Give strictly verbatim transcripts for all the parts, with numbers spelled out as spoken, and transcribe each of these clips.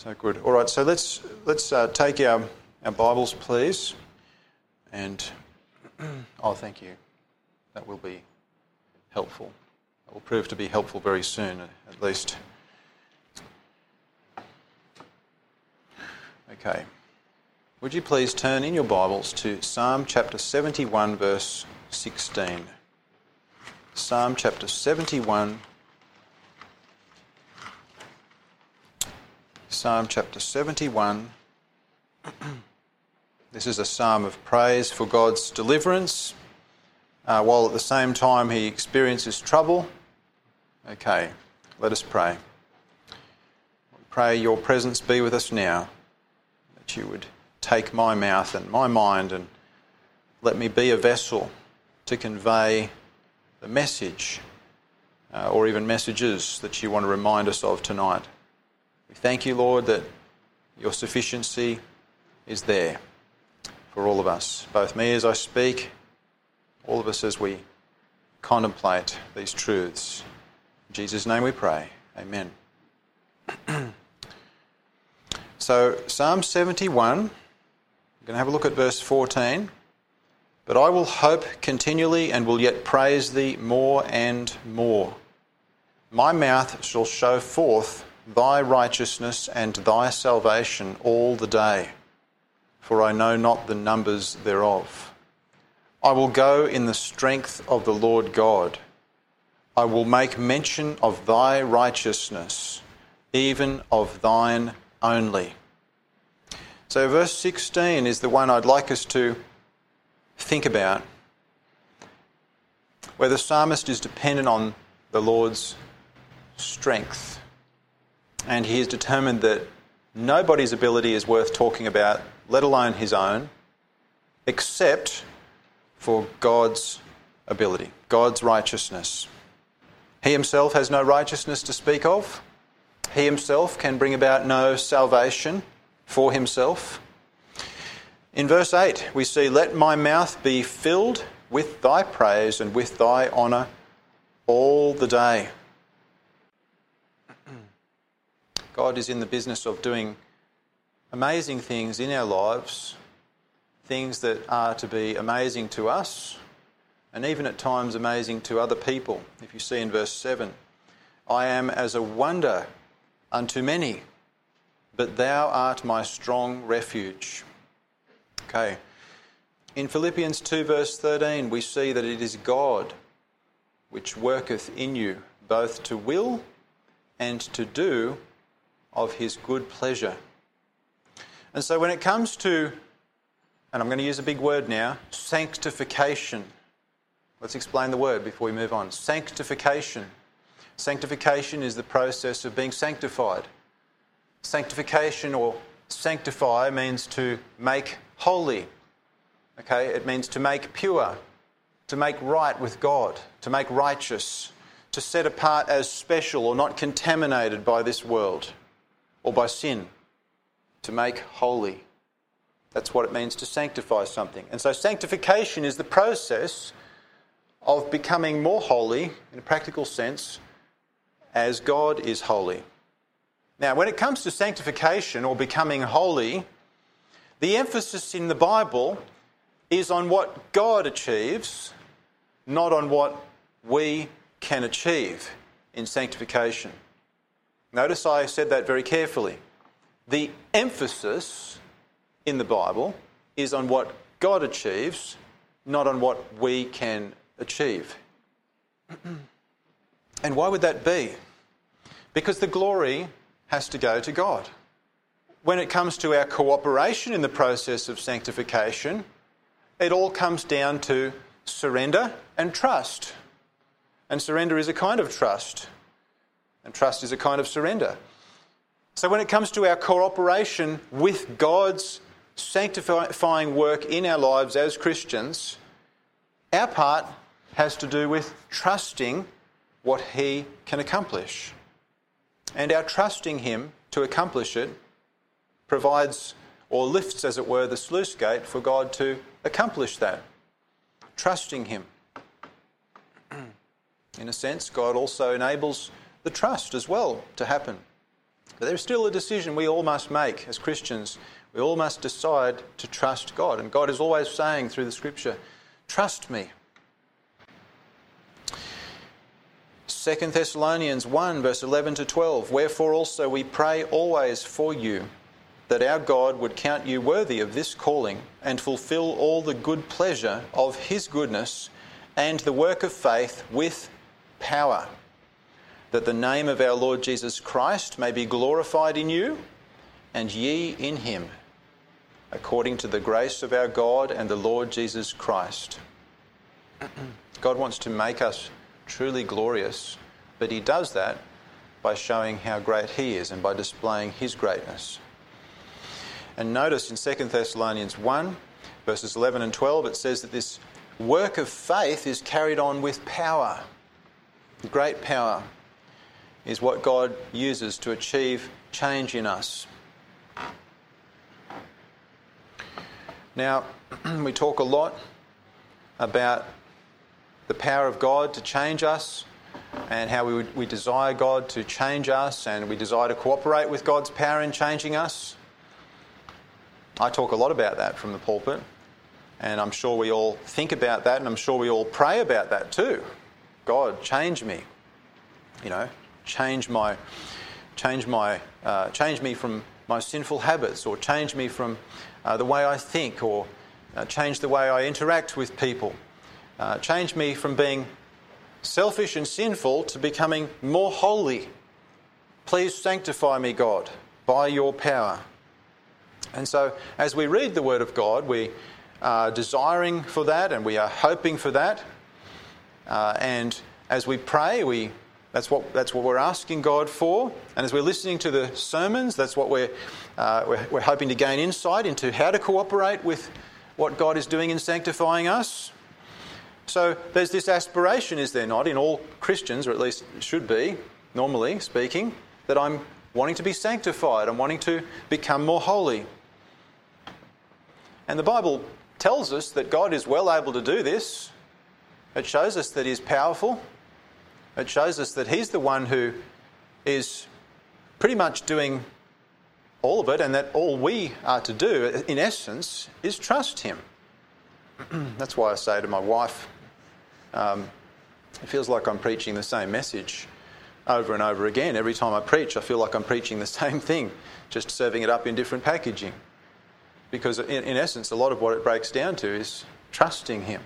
So good. All right, so let's let's uh, take our, our Bibles, please. And, oh, thank you. That will be helpful. That will prove to be helpful very soon, at least. Okay. Would you please turn in your Bibles to Psalm chapter seventy-one, verse sixteen. Psalm chapter seventy-one. Psalm chapter seventy-one. This is a psalm of praise for God's deliverance, uh, while at the same time he experiences trouble. Okay, let us pray. We pray your presence be with us now, that you would take my mouth and my mind and let me be a vessel to convey the message uh, or even messages that you want to remind us of tonight. We thank you, Lord, that your sufficiency is there for all of us, both me as I speak, all of us as we contemplate these truths. In Jesus' name we pray. Amen. So, Psalm seventy-one, we're going to have a look at verse fourteen. But I will hope continually and will yet praise thee more and more. My mouth shall show forth thy righteousness and thy salvation all the day, for I know not the numbers thereof. I will go in the strength of the Lord God. I will make mention of thy righteousness, even of thine only. So verse sixteen is the one I'd like us to think about, where the psalmist is dependent on the Lord's strength. And he is determined that nobody's ability is worth talking about, let alone his own, except for God's ability, God's righteousness. He himself has no righteousness to speak of. He himself can bring about no salvation for himself. In verse eight, we see, let my mouth be filled with thy praise and with thy honour all the day. God is in the business of doing amazing things in our lives, things that are to be amazing to us, and even at times amazing to other people. If you see in verse seven, I am as a wonder unto many, but thou art my strong refuge. Okay. In Philippians two verse thirteen, we see that it is God which worketh in you both to will and to do of his good pleasure. And so when it comes to, and I'm going to use a big word now, sanctification. Let's explain the word before we move on. Sanctification. Sanctification is the process of being sanctified. Sanctification or sanctify means to make holy. Okay, it means to make pure, to make right with God, to make righteous, to set apart as special or not contaminated by this world or by sin, to make holy. That's what it means to sanctify something. And so sanctification is the process of becoming more holy, in a practical sense, as God is holy. Now, when it comes to sanctification or becoming holy, the emphasis in the Bible is on what God achieves, not on what we can achieve in sanctification. Notice I said that very carefully. The emphasis in the Bible is on what God achieves, not on what we can achieve. And why would that be? Because the glory has to go to God. When it comes to our cooperation in the process of sanctification, it all comes down to surrender and trust. And surrender is a kind of trust. And trust is a kind of surrender. So when it comes to our cooperation with God's sanctifying work in our lives as Christians, our part has to do with trusting what he can accomplish. And our trusting him to accomplish it provides or lifts, as it were, the sluice gate for God to accomplish that. Trusting him. In a sense, God also enables the trust as well to happen. But there's still a decision we all must make as Christians. We all must decide to trust God. And God is always saying through the Scripture, trust me. Second Thessalonians one, verse eleven to twelve. Wherefore also we pray always for you, that our God would count you worthy of this calling and fulfill all the good pleasure of his goodness and the work of faith with power, that the name of our Lord Jesus Christ may be glorified in you, and ye in him, according to the grace of our God and the Lord Jesus Christ. God wants to make us truly glorious, but he does that by showing how great he is and by displaying his greatness. And notice in Second Thessalonians one, verses eleven and twelve, it says that this work of faith is carried on with power. Great power is what God uses to achieve change in us. Now, we talk a lot about the power of God to change us and how we, would, we desire God to change us and we desire to cooperate with God's power in changing us. I talk a lot about that from the pulpit, and I'm sure we all think about that, and I'm sure we all pray about that too. God, change me. You know, change my, change my, uh, change me from my sinful habits, or change me from uh, the way I think, or uh, change the way I interact with people. Uh, change me from being selfish and sinful to becoming more holy. Please sanctify me, God, by your power. And so, as we read the Word of God, we are desiring for that, and we are hoping for that. Uh, and as we pray, we That's what that's what we're asking God for. And as we're listening to the sermons, that's what we're, uh, we're we're hoping to gain insight into how to cooperate with what God is doing in sanctifying us. So there's this aspiration, is there not, in all Christians, or at least it should be, normally speaking, that I'm wanting to be sanctified, I'm wanting to become more holy. And the Bible tells us that God is well able to do this. It shows us that He's powerful. It shows us that He's the one who is pretty much doing all of it, and that all we are to do, in essence, is trust Him. That's why I say to my wife, um, it feels like I'm preaching the same message over and over again. Every time I preach, I feel like I'm preaching the same thing, just serving it up in different packaging. Because in, in essence, a lot of what it breaks down to is trusting Him.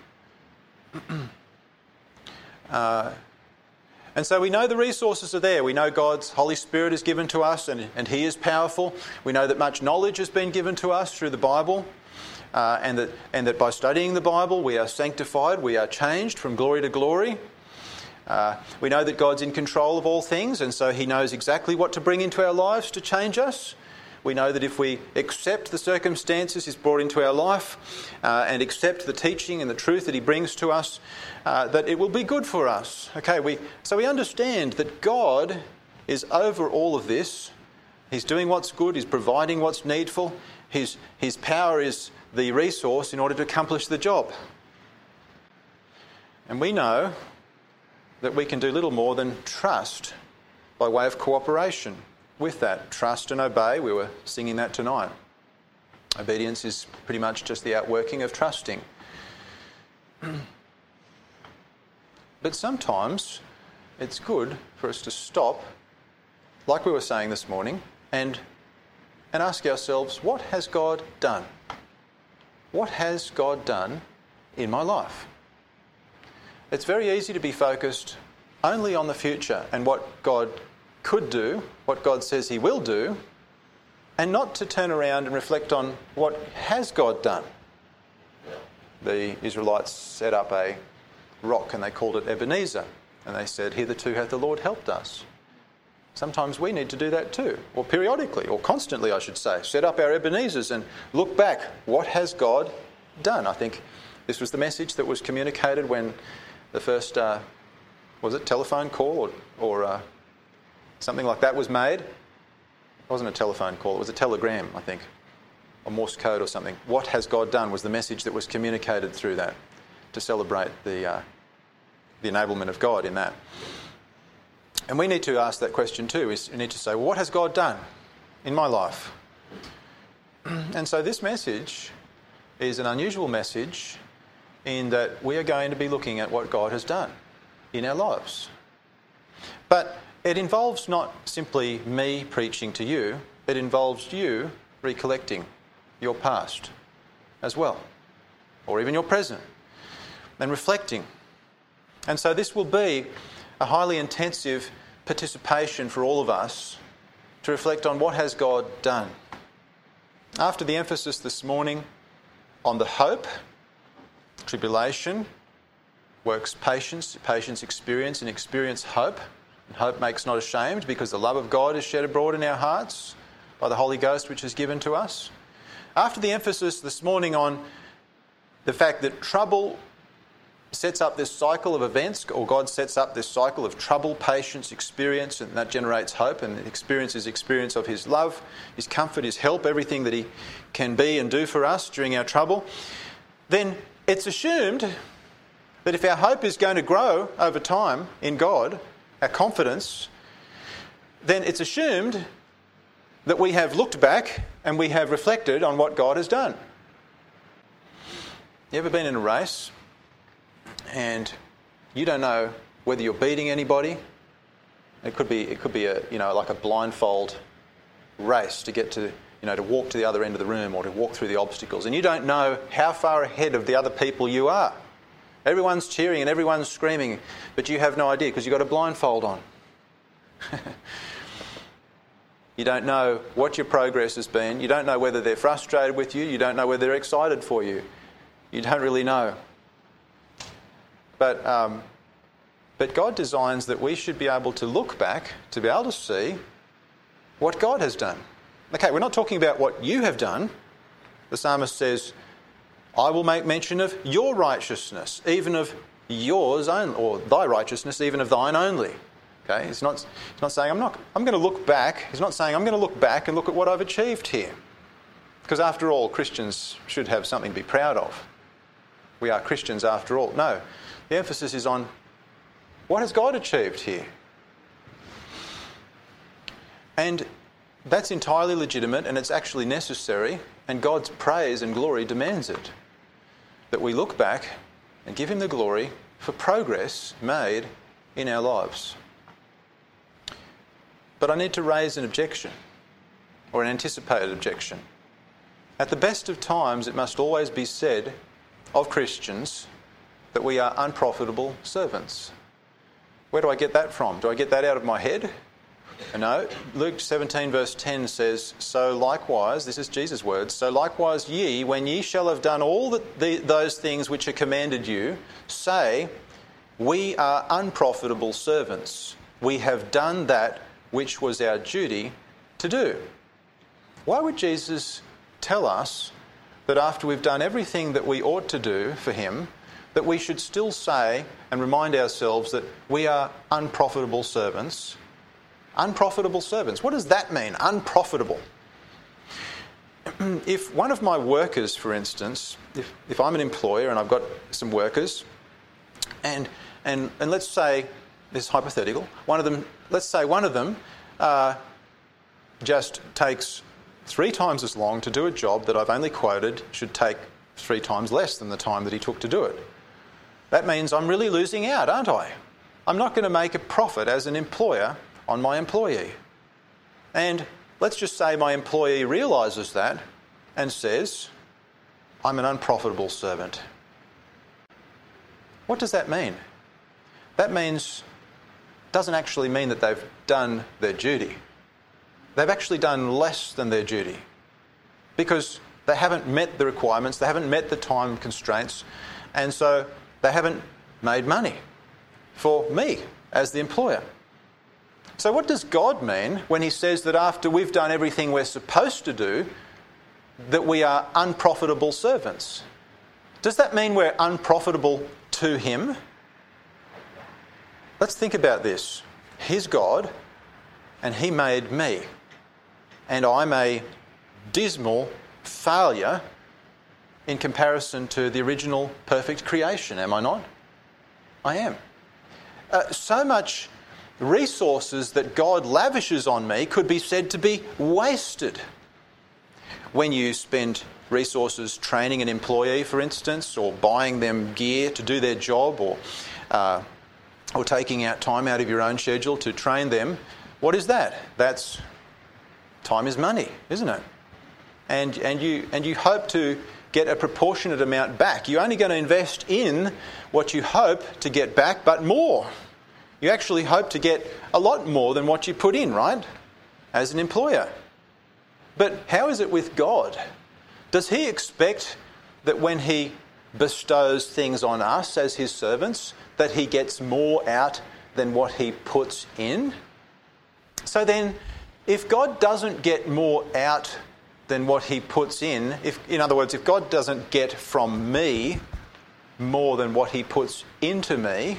uh, And so we know the resources are there. We know God's Holy Spirit is given to us, and, and He is powerful. We know that much knowledge has been given to us through the Bible, uh, and that and that by studying the Bible we are sanctified, we are changed from glory to glory. Uh, we know that God's in control of all things, and so He knows exactly what to bring into our lives to change us. We know that if we accept the circumstances He's brought into our life uh, and accept the teaching and the truth that He brings to us, uh, that it will be good for us. Okay, we so we understand that God is over all of this. He's doing what's good. He's providing what's needful. His, his power is the resource in order to accomplish the job. And we know that we can do little more than trust by way of cooperation with that. Trust and obey. We were singing that tonight. Obedience is pretty much just the outworking of trusting. But sometimes it's good for us to stop, like we were saying this morning, and and ask ourselves, what has God done? What has God done in my life? It's very easy to be focused only on the future and what God could do, what God says He will do, and not to turn around and reflect on what has God done. The Israelites set up a rock and they called it Ebenezer, and they said, "Hitherto hath the Lord helped us." Sometimes we need to do that too, or periodically, or constantly I should say. Set up our Ebenezers and look back. What has God done? I think this was the message that was communicated when the first, uh, was it telephone call or, or uh, something like that was made? It wasn't a telephone call, it was a telegram, I think, or Morse code or something. What has God done was the message that was communicated through that, to celebrate the, uh, the enablement of God in that. And we need to ask that question too. We need to say, well, what has God done in my life? And so this message is an unusual message in that we are going to be looking at what God has done in our lives. But it involves not simply me preaching to you, it involves you recollecting your past as well, or even your present, and reflecting. And so this will be a highly intensive participation for all of us to reflect on what has God done. After the emphasis this morning on the hope, tribulation, works patience, patience experience, and experience hope. And hope makes not ashamed, because the love of God is shed abroad in our hearts by the Holy Ghost which is given to us. After the emphasis this morning on the fact that trouble sets up this cycle of events, or God sets up this cycle of trouble, patience, experience, and that generates hope, and experience is experience of His love, His comfort, His help, everything that He can be and do for us during our trouble, then it's assumed that if our hope is going to grow over time in God, our confidence, then it's assumed that we have looked back and we have reflected on what God has done. You ever been in a race and you don't know whether you're beating anybody? It could be it could be a you know like a blindfold race to get to you know to walk to the other end of the room or to walk through the obstacles, and you don't know how far ahead of the other people you are. Everyone's cheering and everyone's screaming, but you have no idea because you've got a blindfold on. You don't know what your progress has been. You don't know whether they're frustrated with you. You don't know whether they're excited for you. You don't really know. But um, but God designs that we should be able to look back to be able to see what God has done. Okay, we're not talking about what you have done. The psalmist says, I will make mention of your righteousness, even of yours only, or thy righteousness, even of thine only. Okay, he's not, he's not saying, I'm not, I'm going to look back. He's not saying, I'm going to look back and look at what I've achieved here. Because after all, Christians should have something to be proud of. We are Christians after all. No, the emphasis is on what has God achieved here? And that's entirely legitimate, and it's actually necessary, and God's praise and glory demands it. That we look back and give Him the glory for progress made in our lives. But I need to raise an objection, or an anticipated objection. At the best of times, it must always be said of Christians that we are unprofitable servants. Where do I get that from? Do I get that out of my head? No. Luke seventeen verse ten says, So likewise, this is Jesus' words, So likewise ye, when ye shall have done all the, the, those things which are commanded you, say, We are unprofitable servants. We have done that which was our duty to do. Why would Jesus tell us that after we've done everything that we ought to do for Him, that we should still say and remind ourselves that we are unprofitable servants? Unprofitable servants. What does that mean? Unprofitable. If one of my workers, for instance, if, if I'm an employer and I've got some workers, and and and let's say, this is hypothetical, one of them, let's say one of them uh, just takes three times as long to do a job that I've only quoted should take three times less than the time that he took to do it. That means I'm really losing out, aren't I? I'm not going to make a profit as an employer on my employee. And let's just say my employee realises that and says, I'm an unprofitable servant. What does that mean? That means, doesn't actually mean that they've done their duty. They've actually done less than their duty because they haven't met the requirements, they haven't met the time constraints, and so they haven't made money for me as the employer. So what does God mean when He says that after we've done everything we're supposed to do, that we are unprofitable servants? Does that mean we're unprofitable to Him? Let's think about this. He's God, and He made me. And I'm a dismal failure in comparison to the original perfect creation, am I not? I am. Uh, so much resources that God lavishes on me could be said to be wasted. When you spend resources training an employee, for instance, or buying them gear to do their job, or uh, or taking out time out of your own schedule to train them, what is that? That's time is money, isn't it? And and you and you hope to get a proportionate amount back. You're only going to invest in what you hope to get back, but more. You actually hope to get a lot more than what you put in, right? As an employer. But how is it with God? Does he expect that when he bestows things on us as his servants, that he gets more out than what he puts in? So then, if God doesn't get more out than what he puts in, if, in other words, if God doesn't get from me more than what he puts into me,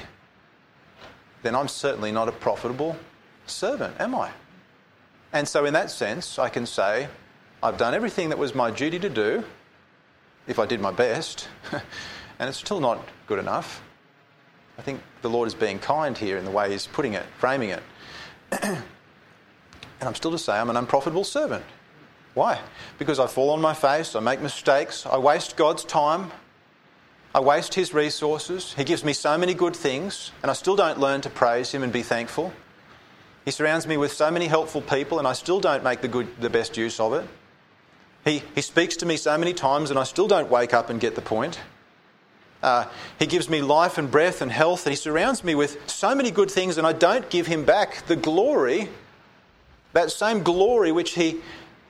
then I'm certainly not a profitable servant, am I? And so in that sense, I can say, I've done everything that was my duty to do, if I did my best, and it's still not good enough. I think the Lord is being kind here in the way he's putting it, framing it. And I'm still to say I'm an unprofitable servant. Why? Because I fall on my face, I make mistakes, I waste God's time, I waste his resources. He gives me so many good things, and I still don't learn to praise him and be thankful. He surrounds me with so many helpful people, and I still don't make the good, the best use of it. He, he speaks to me so many times, and I still don't wake up and get the point. Uh, he gives me life and breath and health, and he surrounds me with so many good things, and I don't give him back the glory, that same glory which he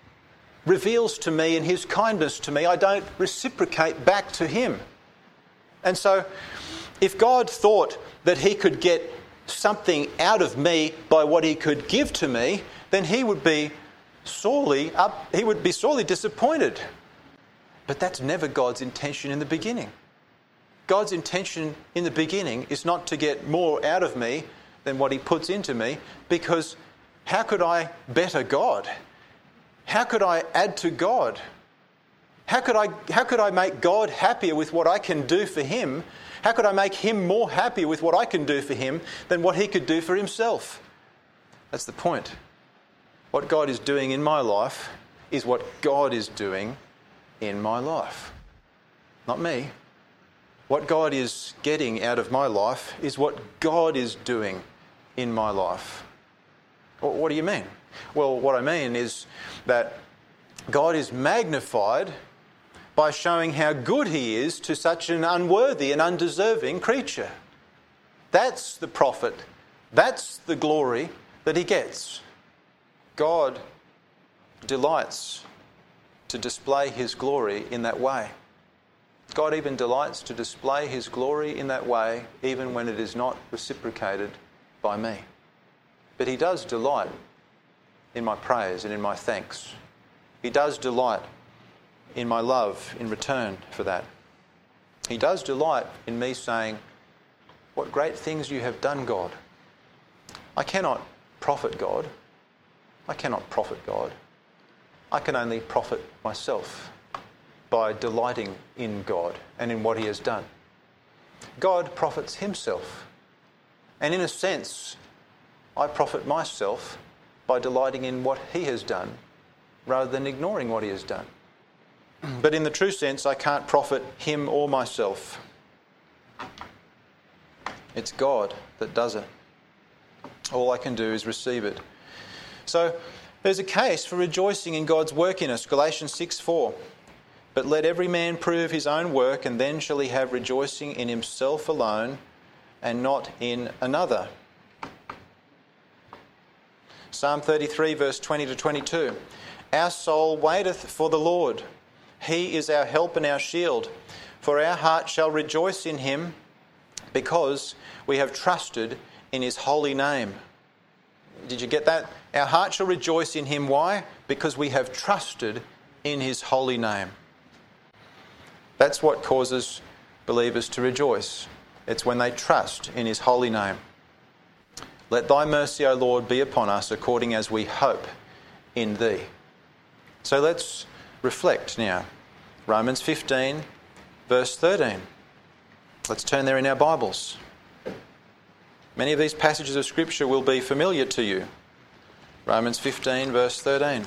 reveals to me in his kindness to me. I don't reciprocate back to him. And so, if God thought that he could get something out of me by what he could give to me, then he would be sorely up, he would be sorely disappointed. But that's never God's intention in the beginning. God's intention in the beginning is not to get more out of me than what he puts into me, because how could I better God? How could I add to God? How could I, how could I make God happier with what I can do for him? How could I make him more happy with what I can do for him than what he could do for himself? That's the point. What God is doing in my life is what God is doing in my life. Not me. What God is getting out of my life is what God is doing in my life. What do you mean? Well, what I mean is that God is magnified by showing how good he is to such an unworthy and undeserving creature. That's the profit. That's the glory that he gets. God delights to display his glory in that way. God even delights to display his glory in that way, even when it is not reciprocated by me. But he does delight in my praise and in my thanks. He does delight in my love in return for that. He does delight in me saying, what great things you have done, God. I cannot profit God. I cannot profit God. I can only profit myself by delighting in God and in what he has done. God profits himself. And in a sense, I profit myself by delighting in what he has done rather than ignoring what he has done. But in the true sense, I can't profit him or myself. It's God that does it. All I can do is receive it. So there's a case for rejoicing in God's work in us. Galatians six four. But let every man prove his own work, and then shall he have rejoicing in himself alone and not in another. Psalm thirty-three, verse twenty to twenty-two. Our soul waiteth for the Lord. He is our help and our shield. For our heart shall rejoice in him, because we have trusted in his holy name. Did you get that? Our heart shall rejoice in him. Why? Because we have trusted in his holy name. That's what causes believers to rejoice. It's when they trust in his holy name. Let thy mercy, O Lord, be upon us according as we hope in thee. So let's reflect now. Romans fifteen, verse thirteen. Let's turn there in our Bibles. Many of these passages of Scripture will be familiar to you. Romans fifteen, verse thirteen.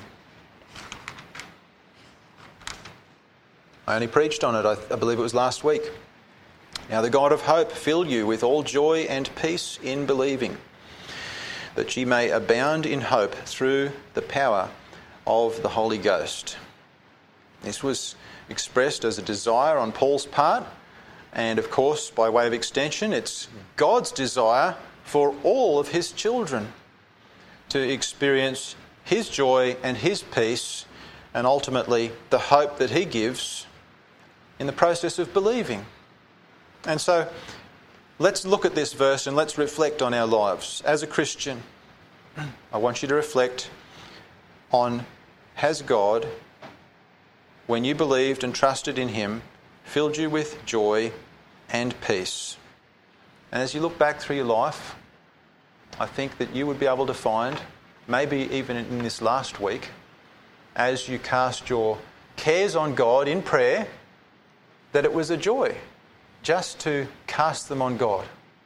I only preached on it, I, I believe it was last week. Now the God of hope fill you with all joy and peace in believing, that ye may abound in hope through the power of the Holy Ghost. This was expressed as a desire on Paul's part, and of course, by way of extension, it's God's desire for all of his children to experience his joy and his peace, and ultimately the hope that he gives in the process of believing. And so, let's look at this verse and let's reflect on our lives. As a Christian, I want you to reflect on, has God, when you believed and trusted in him, filled you with joy and peace? And as you look back through your life, I think that you would be able to find, maybe even in this last week, as you cast your cares on God in prayer, that it was a joy just to cast them on God.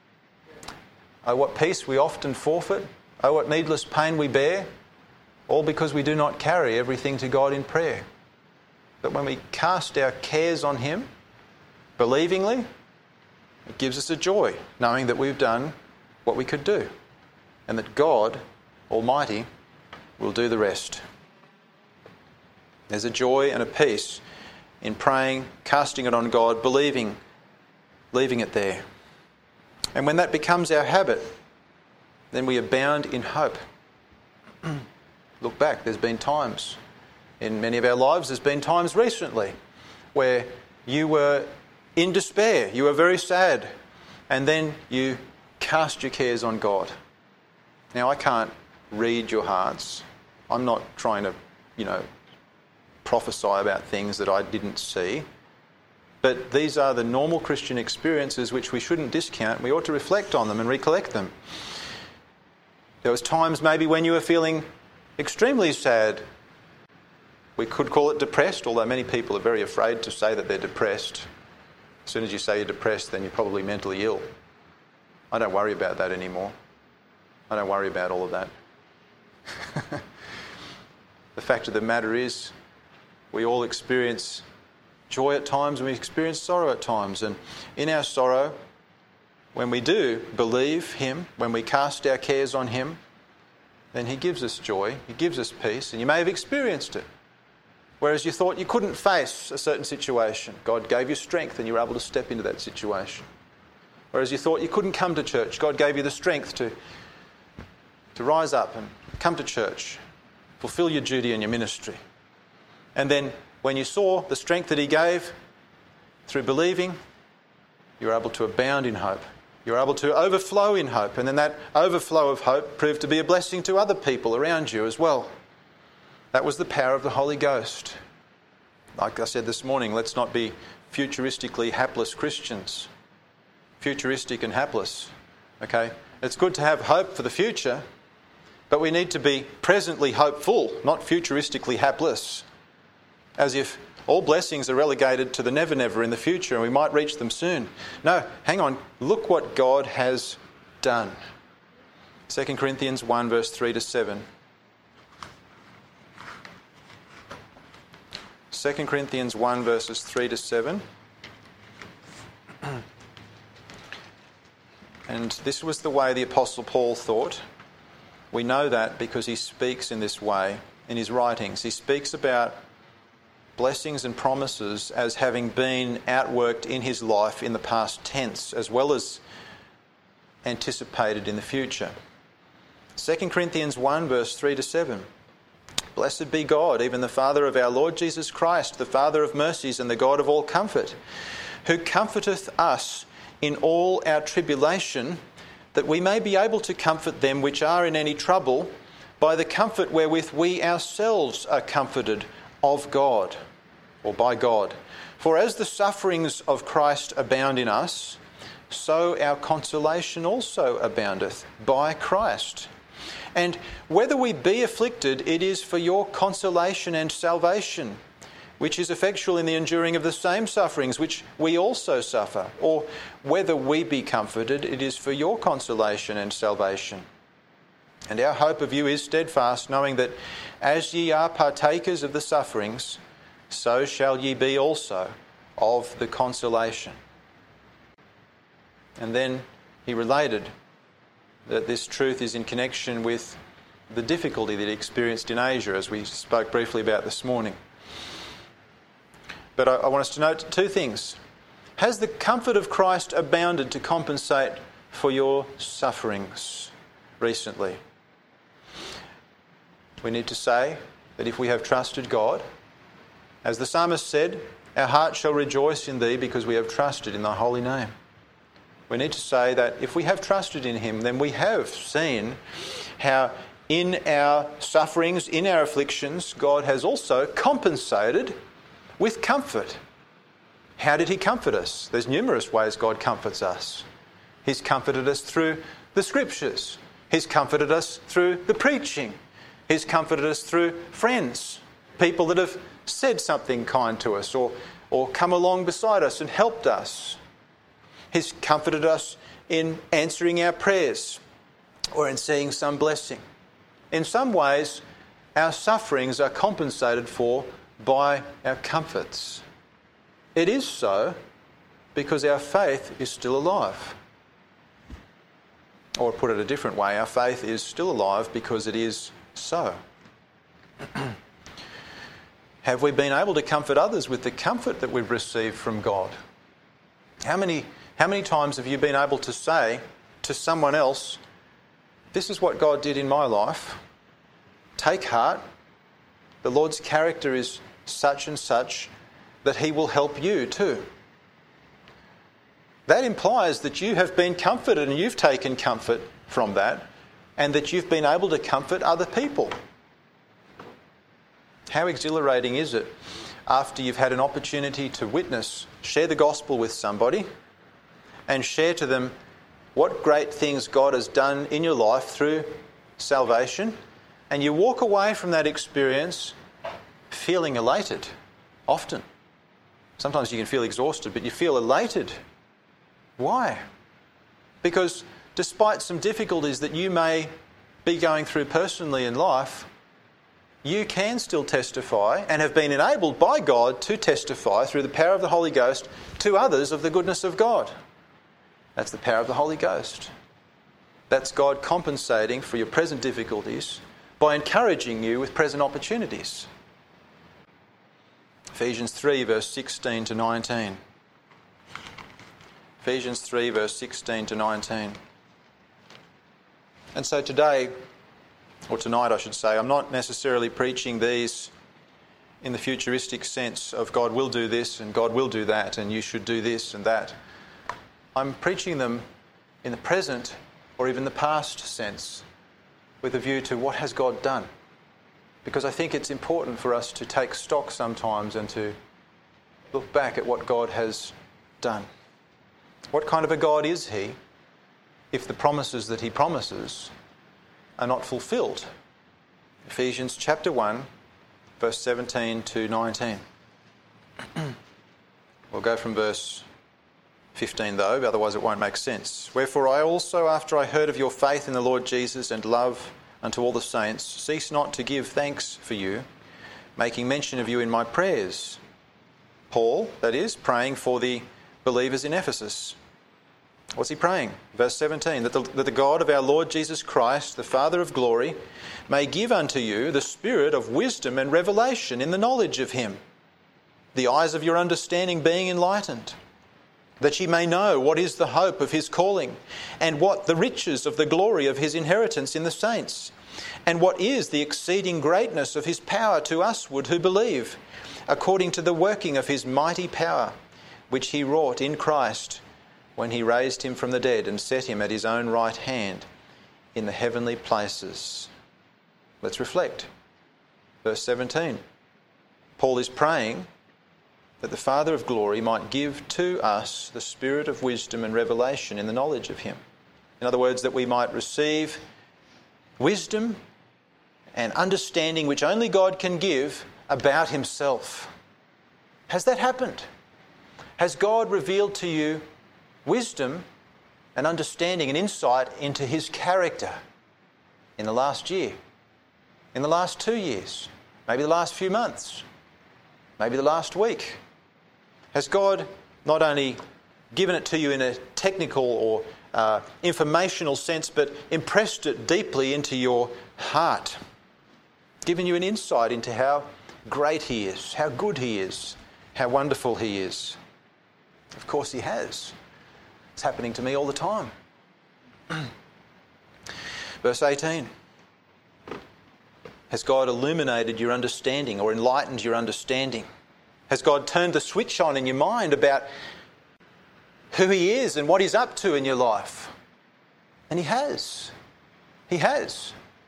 Oh, what peace we often forfeit. Oh, what needless pain we bear. All because we do not carry everything to God in prayer. But when we cast our cares on him, believingly, it gives us a joy, knowing that we've done what we could do, and that God Almighty will do the rest. There's a joy and a peace in praying, casting it on God, believing, leaving it there. And when that becomes our habit, then we abound in hope. Look back, there's been times in many of our lives, there's been times recently where you were in despair, you were very sad, and then you cast your cares on God. Now, I can't read your hearts. I'm not trying to, you know, prophesy about things that I didn't see. But these are the normal Christian experiences which we shouldn't discount. We ought to reflect on them and recollect them. There was times maybe when you were feeling extremely sad. We could call it depressed, although many people are very afraid to say that they're depressed. As soon as you say you're depressed, then you're probably mentally ill. I don't worry about that anymore. I don't worry about all of that. The fact of the matter is, we all experience joy at times and we experience sorrow at times. And in our sorrow, when we do believe him, when we cast our cares on him, then he gives us joy, he gives us peace, and you may have experienced it. Whereas you thought you couldn't face a certain situation, God gave you strength and you were able to step into that situation. Whereas you thought you couldn't come to church, God gave you the strength to, to rise up and come to church, fulfill your duty and your ministry. And then when you saw the strength that he gave through believing, you were able to abound in hope. You were able to overflow in hope. And then that overflow of hope proved to be a blessing to other people around you as well. That was the power of the Holy Ghost. Like I said this morning, let's not be futuristically hapless Christians. Futuristic and hapless. Okay? It's good to have hope for the future, but we need to be presently hopeful, not futuristically hapless. As if all blessings are relegated to the never never in the future and we might reach them soon. No, hang on. Look what God has done. Second Corinthians one verse three to seven. Second Corinthians one verses three to seven. And this was the way the Apostle Paul thought. We know that because he speaks in this way in his writings. He speaks about blessings and promises as having been outworked in his life in the past tense, as well as anticipated in the future. Second Corinthians one verse three to seven. Blessed be God, even the Father of our Lord Jesus Christ, the Father of mercies and the God of all comfort, who comforteth us in all our tribulation, that we may be able to comfort them which are in any trouble by the comfort wherewith we ourselves are comforted of God, or by God. For as the sufferings of Christ abound in us, so our consolation also aboundeth by Christ. And whether we be afflicted, it is for your consolation and salvation, which is effectual in the enduring of the same sufferings which we also suffer, or whether we be comforted, it is for your consolation and salvation. And our hope of you is steadfast, knowing that as ye are partakers of the sufferings, so shall ye be also of the consolation. And then he related that this truth is in connection with the difficulty that he experienced in Asia, as we spoke briefly about this morning. But I, I want us to note two things. Has the comfort of Christ abounded to compensate for your sufferings recently? We need to say that if we have trusted God, as the psalmist said, our heart shall rejoice in thee because we have trusted in thy holy name. We need to say that if we have trusted in him, then we have seen how in our sufferings, in our afflictions, God has also compensated with comfort. How did he comfort us? There's numerous ways God comforts us. He's comforted us through the scriptures. He's comforted us through the preaching. He's comforted us through friends, people that have said something kind to us or, or come along beside us and helped us. He's comforted us in answering our prayers or in seeing some blessing. In some ways, our sufferings are compensated for by our comforts. It is so because our faith is still alive. Or put it a different way, our faith is still alive because it is so. Have we been able to comfort others with the comfort that we've received from God? How many, how many times have you been able to say to someone else, this is what God did in my life. Take heart. The Lord's character is such and such that he will help you too. That implies that you have been comforted and you've taken comfort from that, and that you've been able to comfort other people. How exhilarating is it after you've had an opportunity to witness, share the gospel with somebody and share to them what great things God has done in your life through salvation, and you walk away from that experience feeling elated, often. Sometimes you can feel exhausted, but you feel elated. Why? Because despite some difficulties that you may be going through personally in life, you can still testify and have been enabled by God to testify through the power of the Holy Ghost to others of the goodness of God. That's the power of the Holy Ghost. That's God compensating for your present difficulties by encouraging you with present opportunities. Ephesians three, verse sixteen to nineteen. Ephesians three, verse sixteen to nineteen. And so today, or tonight I should say, I'm not necessarily preaching these in the futuristic sense of God will do this and God will do that and you should do this and that. I'm preaching them in the present or even the past sense with a view to what has God done. Because I think it's important for us to take stock sometimes and to look back at what God has done. What kind of a God is he if the promises that he promises are not fulfilled? Ephesians chapter one, verse seventeen to nineteen. We'll go from verse fifteen though, otherwise it won't make sense. Wherefore I also, after I heard of your faith in the Lord Jesus and love unto all the saints, cease not to give thanks for you, making mention of you in my prayers. Paul, that is, praying for the believers in Ephesus. What's he praying? Verse seventeen, that the, that the God of our Lord Jesus Christ, the Father of glory, may give unto you the spirit of wisdom and revelation in the knowledge of him, the eyes of your understanding being enlightened, that ye may know what is the hope of his calling, and what the riches of the glory of his inheritance in the saints, and what is the exceeding greatness of his power to usward who believe, according to the working of his mighty power, which he wrought in Christ, when he raised him from the dead and set him at his own right hand in the heavenly places. Let's reflect. Verse seventeen. Paul is praying that the Father of glory might give to us the spirit of wisdom and revelation in the knowledge of him. In other words, that we might receive wisdom and understanding which only God can give about himself. Has that happened? Has God revealed to you wisdom and understanding and insight into his character in the last year, in the last two years, maybe the last few months, maybe the last week? Has God not only given it to you in a technical or uh, informational sense, but impressed it deeply into your heart, given you an insight into how great he is, how good he is, how wonderful he is? Of course he has. It's happening to me all the time. Verse eighteen. Has God illuminated your understanding or enlightened your understanding? Has God turned the switch on in your mind about who he is and what he's up to in your life? And he has. He has.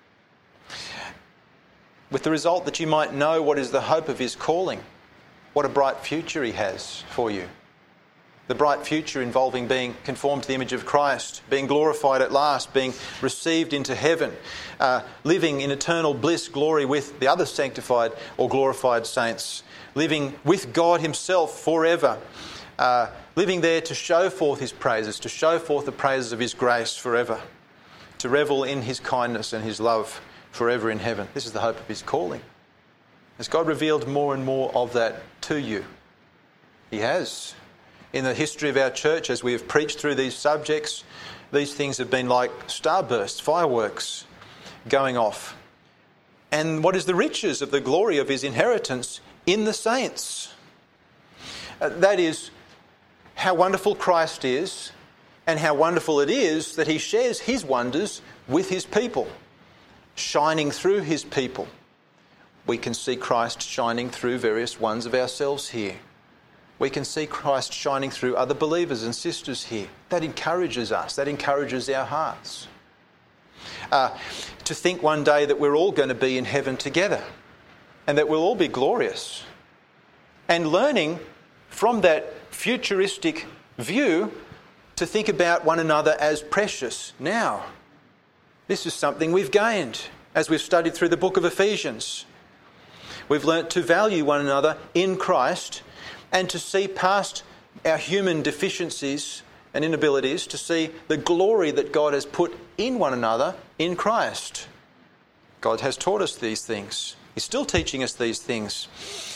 With the result that you might know what is the hope of his calling, what a bright future he has for you. The bright future involving being conformed to the image of Christ, being glorified at last, being received into heaven, uh, living in eternal bliss, glory with the other sanctified or glorified saints, living with God himself forever, uh, living there to show forth his praises, to show forth the praises of his grace forever, to revel in his kindness and his love forever in heaven. This is the hope of his calling. Has God revealed more and more of that to you? He has. In the history of our church, as we have preached through these subjects, these things have been like starbursts, fireworks going off. And what is the riches of the glory of his inheritance in the saints? Uh, that is how wonderful Christ is, and how wonderful it is that he shares his wonders with his people, shining through his people. We can see Christ shining through various ones of ourselves here. We can see Christ shining through other believers and sisters here. That encourages us. That encourages our hearts. Uh, to think one day that we're all going to be in heaven together and that we'll all be glorious. And learning from that futuristic view to think about one another as precious now. This is something we've gained as we've studied through the book of Ephesians. We've learnt to value one another in Christ and to see past our human deficiencies and inabilities, to see the glory that God has put in one another in Christ. God has taught us these things. He's still teaching us these things.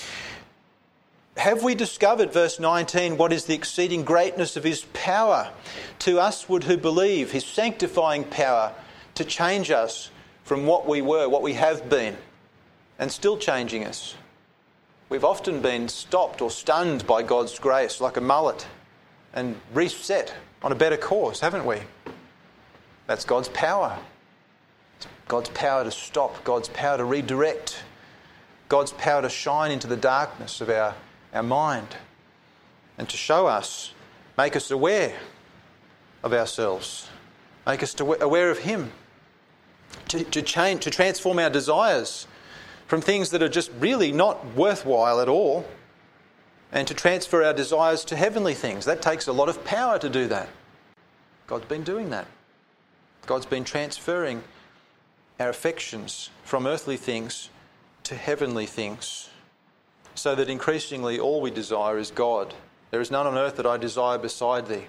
Have we discovered, verse nineteen, what is the exceeding greatness of his power to usward who believe, his sanctifying power to change us from what we were, what we have been, and still changing us? We've often been stopped or stunned by God's grace like a mullet and reset on a better course, haven't we? That's God's power. It's God's power to stop, God's power to redirect, God's power to shine into the darkness of our, our mind and to show us, make us aware of ourselves, make us to, aware of him, to, to change, to transform our desires from things that are just really not worthwhile at all, and to transfer our desires to heavenly things. That takes a lot of power to do that. God's been doing that. God's been transferring our affections from earthly things to heavenly things, so that increasingly all we desire is God. There is none on earth that I desire beside thee.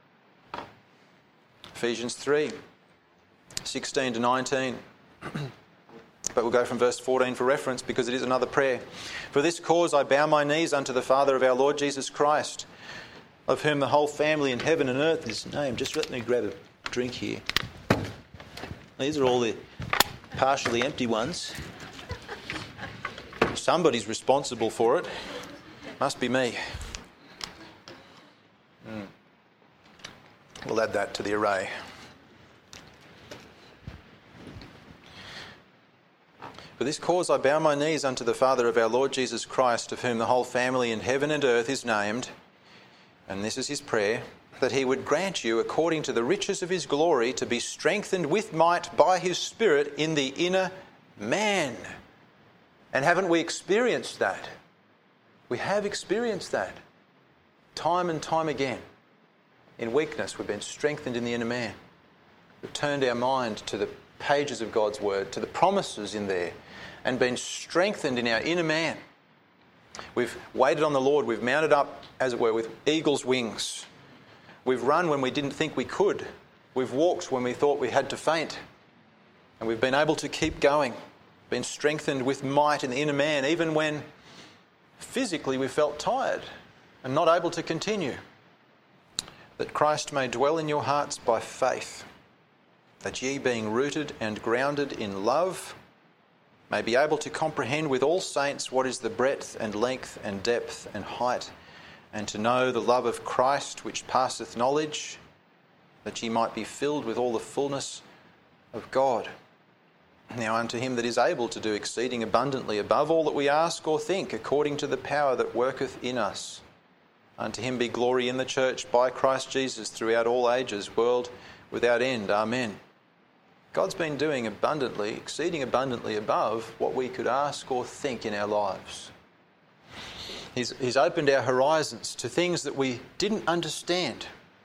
Ephesians three, sixteen to nineteen. But we'll go from verse fourteen for reference, because it is another prayer. For this cause I bow my knees unto the Father of our Lord Jesus Christ, of whom the whole family in heaven and earth is named. Just let me grab a drink here. These are all the partially empty ones. Somebody's responsible for it. Must be me. Mm. We'll add that to the array. For this cause I bow my knees unto the Father of our Lord Jesus Christ, of whom the whole family in heaven and earth is named, and this is his prayer, that he would grant you, according to the riches of his glory, to be strengthened with might by his Spirit in the inner man. And haven't we experienced that? We have experienced that. Time and time again. In weakness, we've been strengthened in the inner man. We've turned our mind to the pages of God's Word, to the promises in there, and been strengthened in our inner man. We've waited on the Lord. We've mounted up, as it were, with eagle's wings. We've run when we didn't think we could. We've walked when we thought we had to faint. And we've been able to keep going, been strengthened with might in the inner man, even when physically we felt tired and not able to continue. That Christ may dwell in your hearts by faith, that ye, being rooted and grounded in love, may be able to comprehend with all saints what is the breadth and length and depth and height, and to know the love of Christ which passeth knowledge, that ye might be filled with all the fullness of God. Now unto him that is able to do exceeding abundantly above all that we ask or think, according to the power that worketh in us, unto him be glory in the church by Christ Jesus throughout all ages, world without end. Amen. God's been doing abundantly, exceeding abundantly above what we could ask or think in our lives. He's, he's opened our horizons to things that we didn't understand,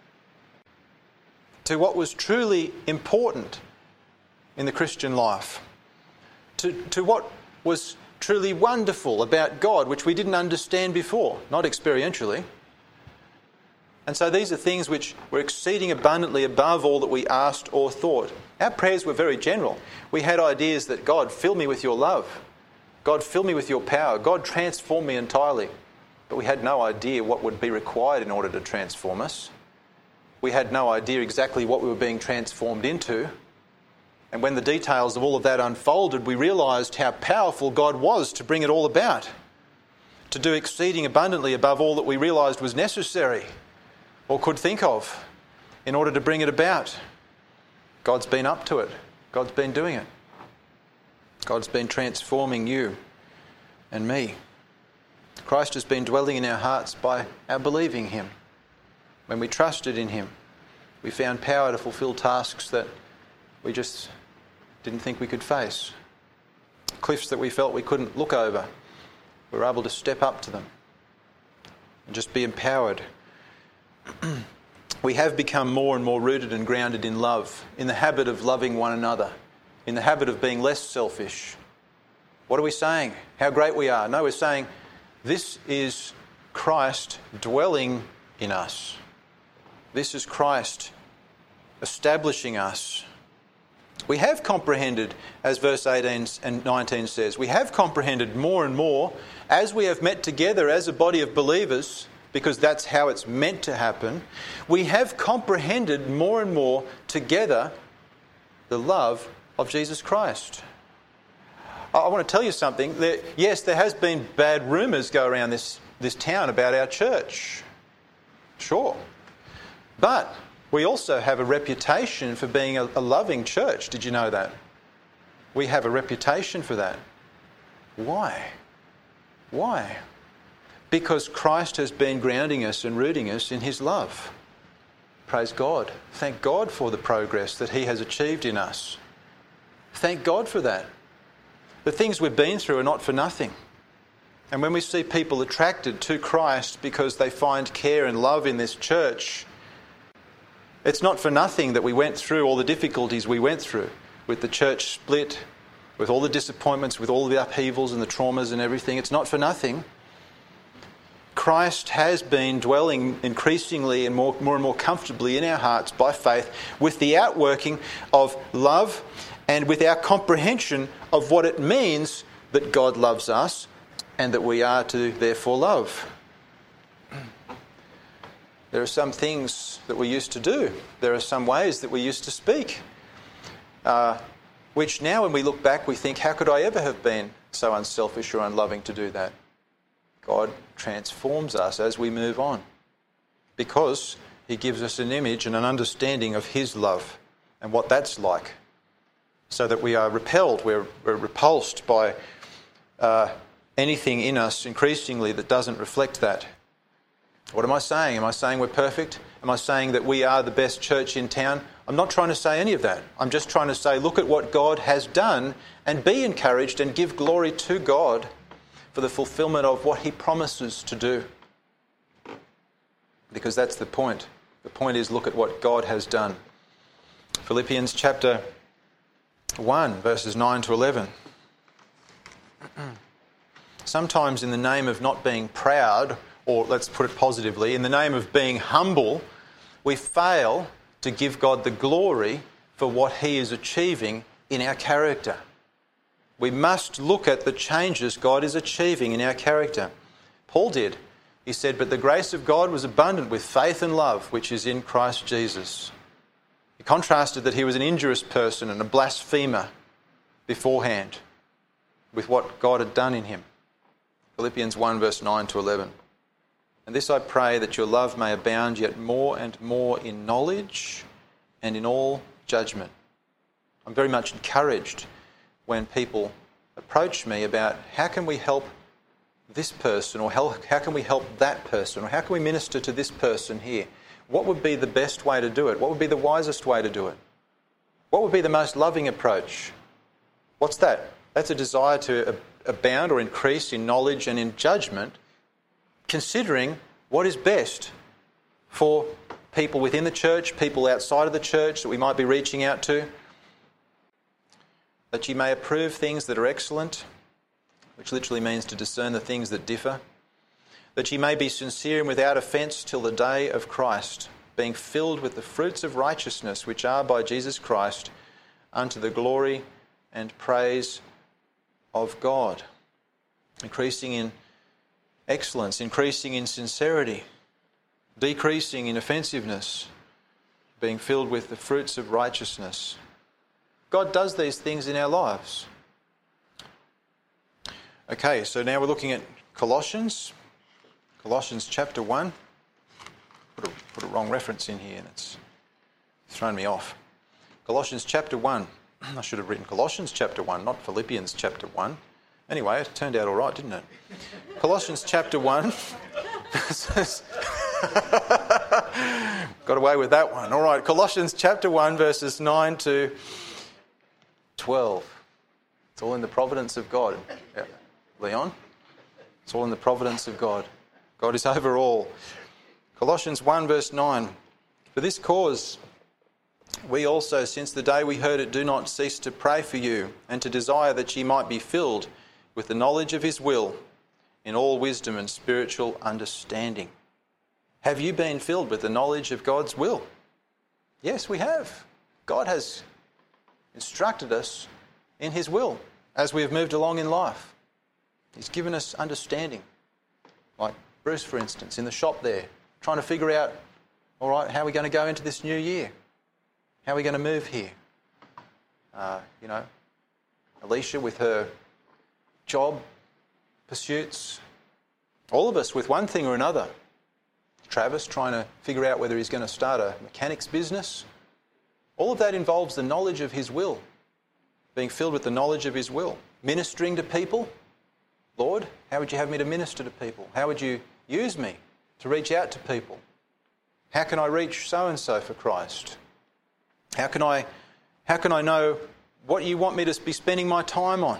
to what was truly important in the Christian life, to, to what was truly wonderful about God, which we didn't understand before, not experientially. And so these are things which were exceeding abundantly above all that we asked or thought. Our prayers were very general. We had ideas that, God, fill me with your love. God, fill me with your power. God, transform me entirely. But we had no idea what would be required in order to transform us. We had no idea exactly what we were being transformed into. And when the details of all of that unfolded, we realised how powerful God was to bring it all about, to do exceeding abundantly above all that we realised was necessary or could think of in order to bring it about. God's been up to it. God's been doing it. God's been transforming you and me. Christ has been dwelling in our hearts by our believing him. When we trusted in him, we found power to fulfil tasks that we just didn't think we could face. Cliffs that we felt we couldn't look over, we were able to step up to them and just be empowered. We have become more and more rooted and grounded in love, in the habit of loving one another, in the habit of being less selfish. What are we saying? How great we are? No, we're saying this is Christ dwelling in us. This is Christ establishing us. We have comprehended, as verse eighteen and nineteen says, we have comprehended more and more as we have met together as a body of believers, because that's how it's meant to happen. We have comprehended more and more together the love of Jesus Christ. I want to tell you something. There, yes, there has been bad rumours go around this, this town about our church. Sure. But we also have a reputation for being a, a loving church. Did you know that? We have a reputation for that. Why? Why? Because Christ has been grounding us and rooting us in his love. Praise God. Thank God for the progress that he has achieved in us. Thank God for that. The things we've been through are not for nothing. And when we see people attracted to Christ because they find care and love in this church, it's not for nothing that we went through all the difficulties we went through with the church split, with all the disappointments, with all the upheavals and the traumas and everything. It's not for nothing. Christ has been dwelling increasingly and more, more and more comfortably in our hearts by faith, with the outworking of love and with our comprehension of what it means that God loves us and that we are to therefore love. There are some things that we used to do. There are some ways that we used to speak, uh, which now when we look back we think, how could I ever have been so unselfish or unloving to do that? God transforms us as we move on because he gives us an image and an understanding of his love and what that's like, so that we are repelled, we're, we're repulsed by uh, anything in us increasingly that doesn't reflect that. What am I saying? Am I saying we're perfect? Am I saying that we are the best church in town? I'm not trying to say any of that. I'm just trying to say, look at what God has done and be encouraged and give glory to God for the fulfillment of what he promises to do. Because that's the point. The point is, look at what God has done. Philippians chapter one, verses nine to eleven. sometimes in the name of not being proud, or let's put it positively, in the name of being humble, we fail to give God the glory for what he is achieving in our character. We must look at the changes God is achieving in our character. Paul did. He said, "But the grace of God was abundant with faith and love, which is in Christ Jesus." He contrasted that he was an injurious person and a blasphemer beforehand with what God had done in him. Philippians one verse nine to eleven. "And this I pray, that your love may abound yet more and more in knowledge and in all judgment." I'm very much encouraged when people approach me about how can we help this person, or how, how can we help that person, or how can we minister to this person here? What would be the best way to do it? What would be the wisest way to do it? What would be the most loving approach? What's that? That's a desire to abound or increase in knowledge and in judgment, considering what is best for people within the church, people outside of the church that we might be reaching out to, that you may approve things that are excellent, which literally means to discern the things that differ, that ye may be sincere and without offence till the day of Christ, being filled with the fruits of righteousness which are by Jesus Christ, unto the glory and praise of God. Increasing in excellence, increasing in sincerity, decreasing in offensiveness, being filled with the fruits of righteousness. God does these things in our lives. Okay, so now we're looking at Colossians. Colossians chapter one. Put a, put a wrong reference in here and it's thrown me off. Colossians chapter one. I should have written Colossians chapter one, not Philippians chapter one. Anyway, it turned out all right, didn't it? Colossians chapter one. Got away with that one. All right, Colossians chapter one, verses nine to twelve. It's all in the providence of God. Yeah. Leon? It's all in the providence of God. God is over all. Colossians one verse nine. "For this cause we also, since the day we heard it, do not cease to pray for you, and to desire that ye might be filled with the knowledge of his will, in all wisdom and spiritual understanding." Have you been filled with the knowledge of God's will? Yes, we have. God has instructed us in his will as we have moved along in life. He's given us understanding. Like Bruce, for instance, in the shop there, trying to figure out, all right, how are we going to go into this new year? How are we going to move here? Uh, you know, Alicia with her job pursuits. All of us with one thing or another. Travis trying to figure out whether he's going to start a mechanic's business. All of that involves the knowledge of his will. Being filled with the knowledge of his will. Ministering to people. Lord, how would you have me to minister to people? How would you use me to reach out to people? How can I reach so-and-so for Christ? How can I, how can I know what you want me to be spending my time on?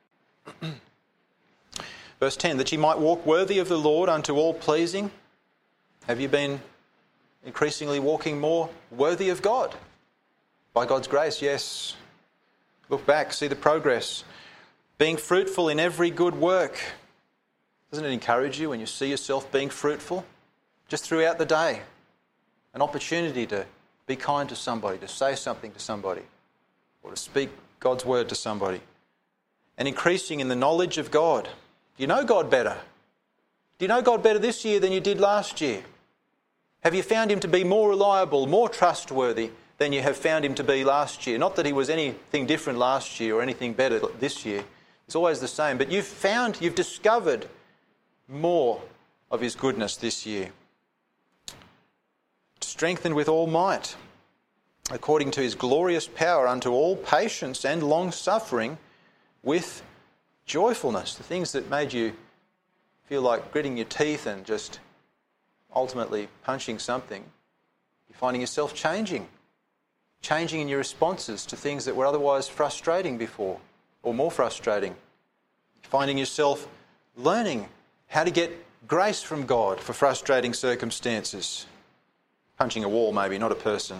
Verse ten, "That ye might walk worthy of the Lord unto all pleasing." Have you been increasingly walking more worthy of God? By God's grace, yes. Look back, see the progress. "Being fruitful in every good work." Doesn't it encourage you when you see yourself being fruitful? Just throughout the day. An opportunity to be kind to somebody, to say something to somebody, or to speak God's word to somebody. And increasing in the knowledge of God. Do you know God better? Do you know God better this year than you did last year? Have you found him to be more reliable, more trustworthy than you have found him to be last year? Not that he was anything different last year or anything better this year. It's always the same. But you've found, you've discovered more of his goodness this year. "Strengthened with all might, according to his glorious power, unto all patience and long-suffering with joyfulness." The things that made you feel like gritting your teeth and just ultimately punching something, you're finding yourself changing. Changing in your responses to things that were otherwise frustrating before, or more frustrating. You're finding yourself learning how to get grace from God for frustrating circumstances. Punching a wall maybe, not a person.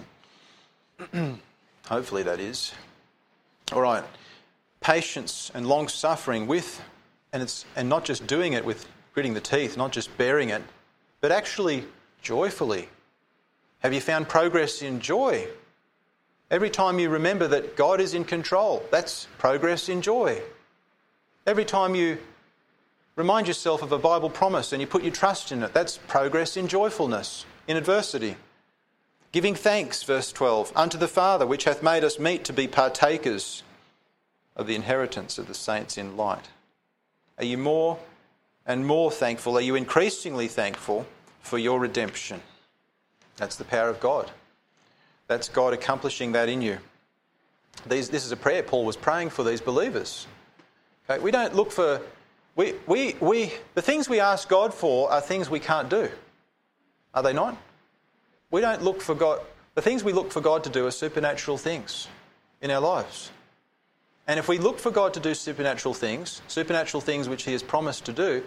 Hopefully that is. All right. Patience and long-suffering with and it's and not just doing it with gritting the teeth, not just bearing it, but actually joyfully? Have you found progress in joy? Every time you remember that God is in control, that's progress in joy. Every time you remind yourself of a Bible promise and you put your trust in it, that's progress in joyfulness, in adversity. Giving thanks, verse twelve, unto the Father, which hath made us meet to be partakers of the inheritance of the saints in light. Are you more and more thankful? Are you increasingly thankful for your redemption? That's the power of God. That's God accomplishing that in you. These, this is a prayer Paul was praying for these believers. Okay, we don't look for... We, we, we, the things we ask God for are things we can't do. Are they not? We don't look for God... The things we look for God to do are supernatural things in our lives. And if we look for God to do supernatural things, supernatural things which he has promised to do,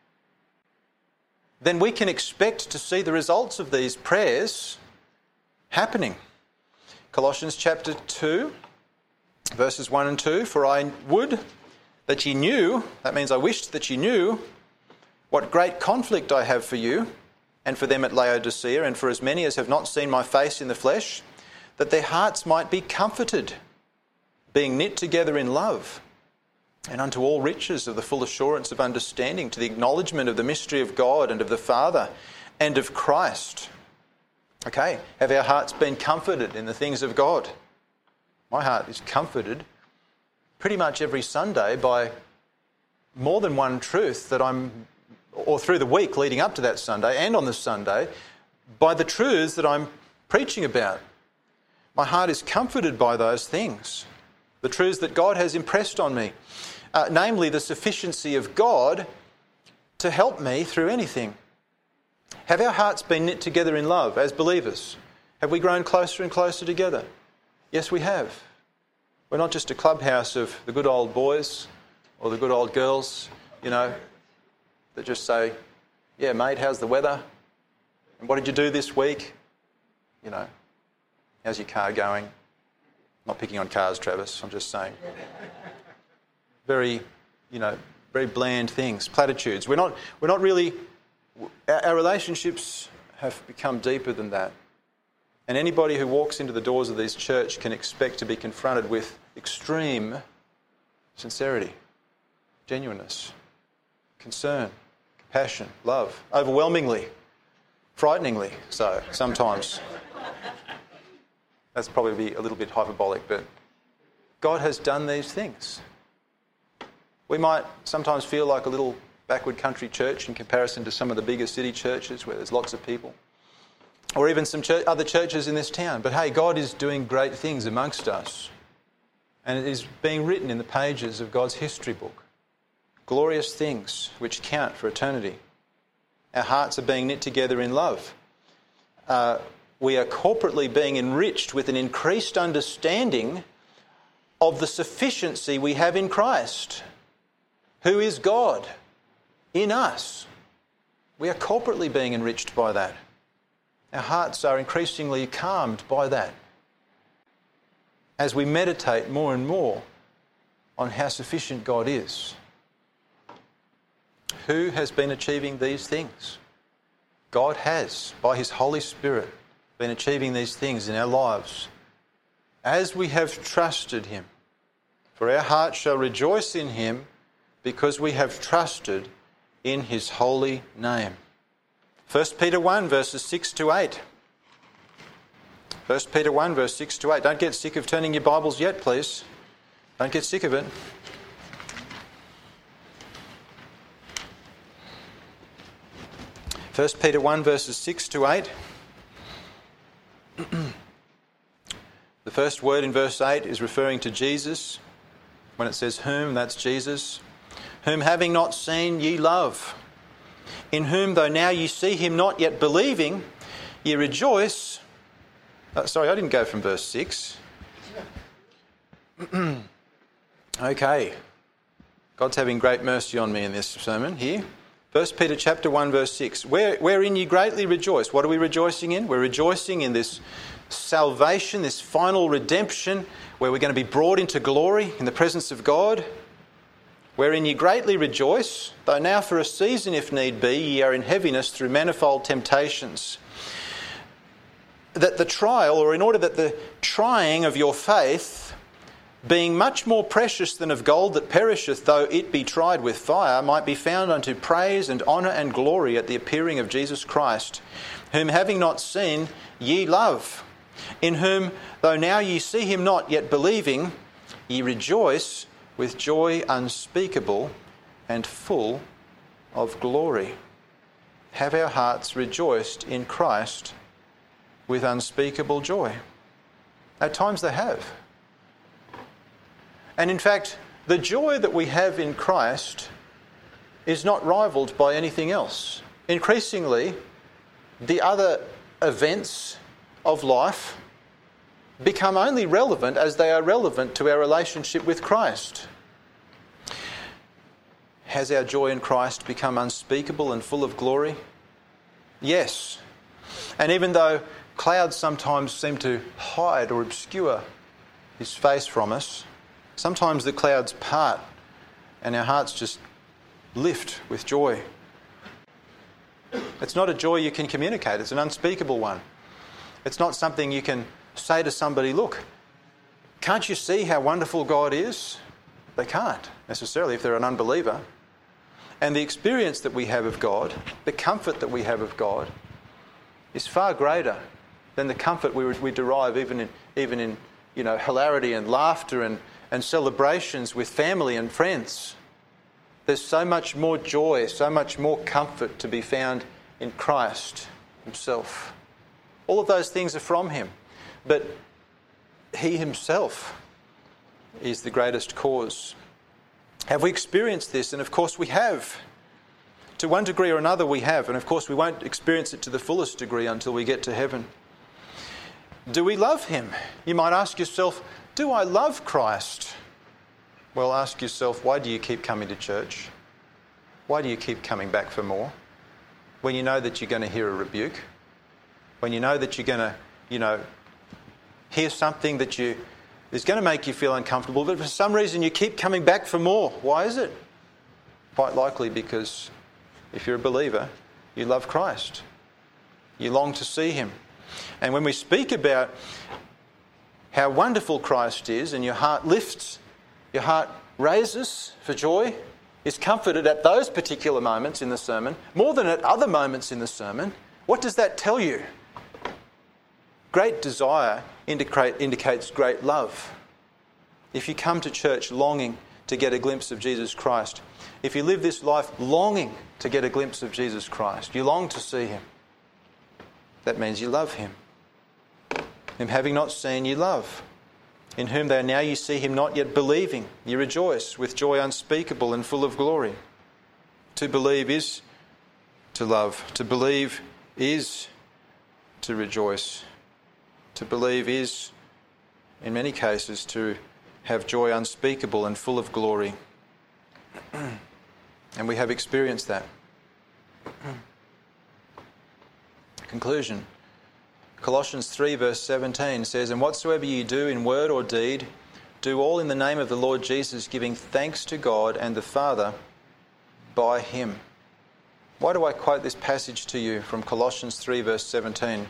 then we can expect to see the results of these prayers happening. Colossians chapter two, verses one and two, for I would that ye knew, that means I wished that ye knew, what great conflict I have for you, and for them at Laodicea, and for as many as have not seen my face in the flesh, that their hearts might be comforted, being knit together in love, and unto all riches of the full assurance of understanding, to the acknowledgement of the mystery of God and of the Father and of Christ. Okay, have our hearts been comforted in the things of God? My heart is comforted pretty much every Sunday by more than one truth that I'm, or through the week leading up to that Sunday and on the Sunday, by the truths that I'm preaching about. My heart is comforted by those things, the truths that God has impressed on me, uh, namely the sufficiency of God to help me through anything. Have our hearts been knit together in love as believers? Have we grown closer and closer together? Yes, we have. We're not just a clubhouse of the good old boys or the good old girls, you know, that just say, yeah, mate, how's the weather? And what did you do this week? You know, how's your car going? Not picking on cars, Travis, I'm just saying. Very, you know, very bland things, platitudes. We're not, we're not really... Our relationships have become deeper than that. And anybody who walks into the doors of this church can expect to be confronted with extreme sincerity, genuineness, concern, compassion, love, overwhelmingly, frighteningly so sometimes. That's probably a little bit hyperbolic, but God has done these things. We might sometimes feel like a little backward country church in comparison to some of the bigger city churches where there's lots of people, or even some church, other churches in this town. But hey, God is doing great things amongst us, and it is being written in the pages of God's history book. Glorious things which count for eternity. Our hearts are being knit together in love. Uh, we are corporately being enriched with an increased understanding of the sufficiency we have in Christ, who is God in us. We are corporately being enriched by that. Our hearts are increasingly calmed by that as we meditate more and more on how sufficient God is. Who has been achieving these things? God has, by his Holy Spirit, been achieving these things in our lives as we have trusted him. For our heart shall rejoice in him because we have trusted in his holy name. First Peter one, verses six to eight. First Peter one, verse six to eight. Don't get sick of turning your Bibles yet, please. Don't get sick of it. First Peter one, verses six to eight. The first word in verse eight is referring to Jesus. When it says whom, that's Jesus. Whom having not seen ye love, in whom though now ye see him not yet believing, ye rejoice. Uh, sorry, I didn't go from verse six. Okay. God's having great mercy on me in this sermon here. First Peter chapter one, verse six. Where, wherein ye greatly rejoice. What are we rejoicing in? We're rejoicing in this salvation, this final redemption, where we're going to be brought into glory in the presence of God. wherein ye greatly rejoice, though now for a season, if need be, ye are in heaviness through manifold temptations. That the trial, or in order that the trying of your faith, being much more precious than of gold that perisheth, though it be tried with fire, might be found unto praise and honour and glory at the appearing of Jesus Christ, whom having not seen, ye love, in whom, though now ye see him not, yet believing, ye rejoice with joy unspeakable and full of glory. Have our hearts rejoiced in Christ with unspeakable joy? At times they have. And in fact, the joy that we have in Christ is not rivaled by anything else. Increasingly, the other events of life become only relevant as they are relevant to our relationship with Christ. Has our joy in Christ become unspeakable and full of glory? Yes. And even though clouds sometimes seem to hide or obscure his face from us, sometimes the clouds part and our hearts just lift with joy. It's not a joy you can communicate, it's an unspeakable one. It's not something you can say to somebody, look, can't you see how wonderful God is? They can't necessarily if they're an unbeliever. And the experience that we have of God, the comfort that we have of God, is far greater than the comfort we, we derive even in, even in you know, hilarity and laughter and, and celebrations with family and friends. There's so much more joy, so much more comfort to be found in Christ himself. All of those things are from him, but he himself is the greatest cause. Have we experienced this? And of course we have. To one degree or another we have, and of course we won't experience it to the fullest degree until we get to heaven. Do we love him? You might ask yourself, do I love Christ? Well, ask yourself, why do you keep coming to church? Why do you keep coming back for more? When you know that you're going to hear a rebuke, when you know that you're going to, you know, hear something that you is going to make you feel uncomfortable, but for some reason you keep coming back for more. Why is it? Quite likely because if you're a believer, you love Christ. You long to see him. And when we speak about how wonderful Christ is and your heart lifts, your heart raises for joy, is comforted at those particular moments in the sermon, more than at other moments in the sermon, what does that tell you? Great desire indicate, indicates great love. If you come to church longing to get a glimpse of Jesus Christ, if you live this life longing to get a glimpse of Jesus Christ, you long to see him, that means you love him. Him having not seen, you love. In whom though now you see him not yet believing, you rejoice with joy unspeakable and full of glory. To believe is to love. To believe is to rejoice. To believe is, in many cases, to have joy unspeakable and full of glory. And we have experienced that. Conclusion. Colossians three verse seventeen says, "And whatsoever ye do in word or deed, do all in the name of the Lord Jesus, giving thanks to God and the Father by him." Why do I quote this passage to you from Colossians three verse seventeen?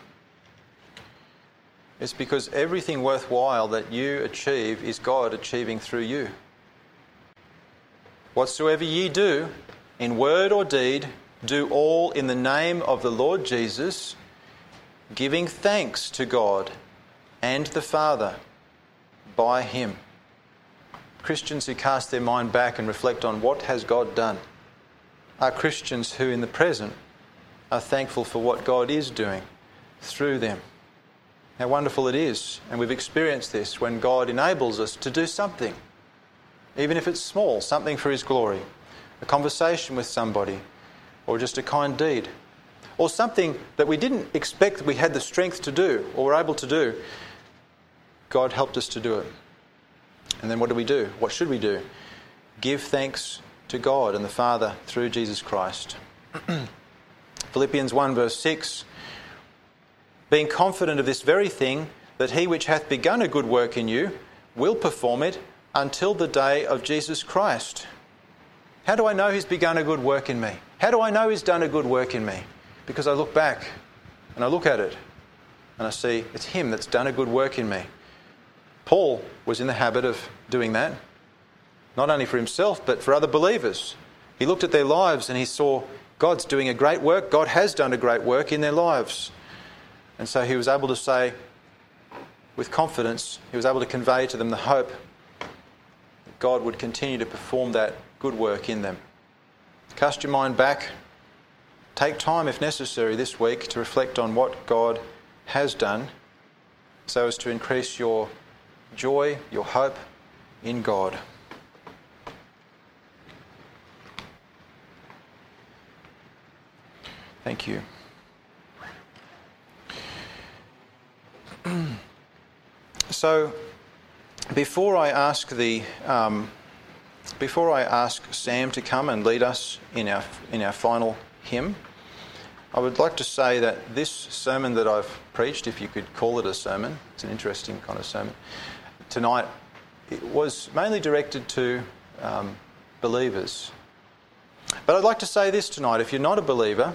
It's because everything worthwhile that you achieve is God achieving through you. Whatsoever ye do, in word or deed, do all in the name of the Lord Jesus, giving thanks to God and the Father by him. Christians who cast their mind back and reflect on what has God done are Christians who in the present are thankful for what God is doing through them. How wonderful it is, and we've experienced this, when God enables us to do something, even if it's small, something for his glory, a conversation with somebody, or just a kind deed, or something that we didn't expect we had the strength to do or were able to do. God helped us to do it. And then what do we do? What should we do? Give thanks to God and the Father through Jesus Christ. Philippians one verse six, "Being confident of this very thing, that he which hath begun a good work in you will perform it until the day of Jesus Christ." How do I know he's begun a good work in me? How do I know he's done a good work in me? Because I look back and I look at it and I see it's him that's done a good work in me. Paul was in the habit of doing that, not only for himself but for other believers. He looked at their lives and he saw God's doing a great work. God has done a great work in their lives. And so he was able to say, with confidence, he was able to convey to them the hope that God would continue to perform that good work in them. Cast your mind back. Take time, if necessary, this week to reflect on what God has done so as to increase your joy, your hope in God. Thank you. So, before I ask the um, before I ask Sam to come and lead us in our in our final hymn, I would like to say that this sermon that I've preached, if you could call it a sermon, it's an interesting kind of sermon, tonight, it was mainly directed to um, believers. But I'd like to say this tonight, if you're not a believer,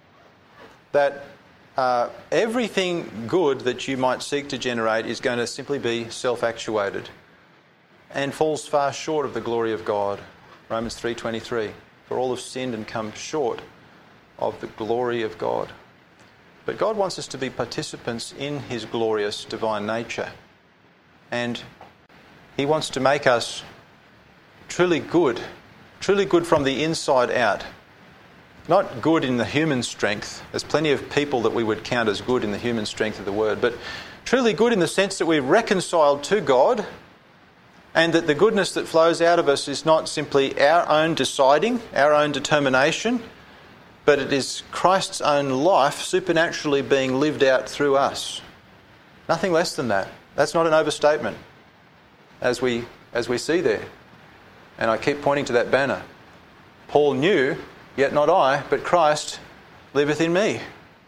that uh, everything good that you might seek to generate is going to simply be self-actuated and falls far short of the glory of God. Romans three twenty-three, for all have sinned and come short of the glory of God. But God wants us to be participants in his glorious divine nature. And he wants to make us truly good, truly good from the inside out. Not good in the human strength. There's plenty of people that we would count as good in the human strength of the word, but truly good in the sense that we're reconciled to God, and that the goodness that flows out of us is not simply our own deciding, our own determination, but it is Christ's own life supernaturally being lived out through us. Nothing less than that. That's not an overstatement, as we as we see there. And I keep pointing to that banner. Paul knew, yet not I, but Christ liveth in me.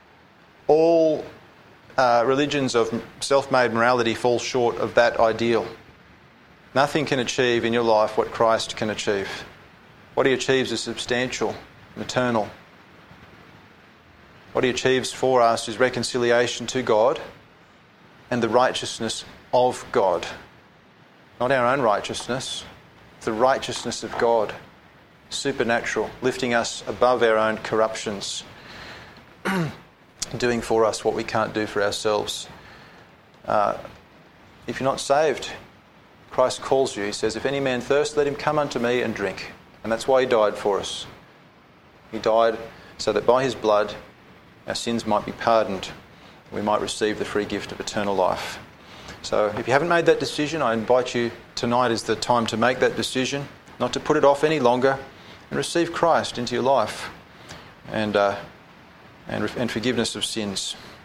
All uh, religions of self-made morality fall short of that ideal. Nothing can achieve in your life what Christ can achieve. What he achieves is substantial, eternal. What he achieves for us is reconciliation to God and the righteousness of God. Not our own righteousness, the righteousness of God. Supernatural, lifting us above our own corruptions, doing for us what we can't do for ourselves. Uh, if you're not saved, Christ calls you. He says, if any man thirst, let him come unto me and drink. And that's why he died for us. He died so that by his blood our sins might be pardoned. We might receive the free gift of eternal life. So if you haven't made that decision, I invite you, tonight is the time to make that decision, not to put it off any longer, and receive Christ into your life and uh, and, and forgiveness of sins.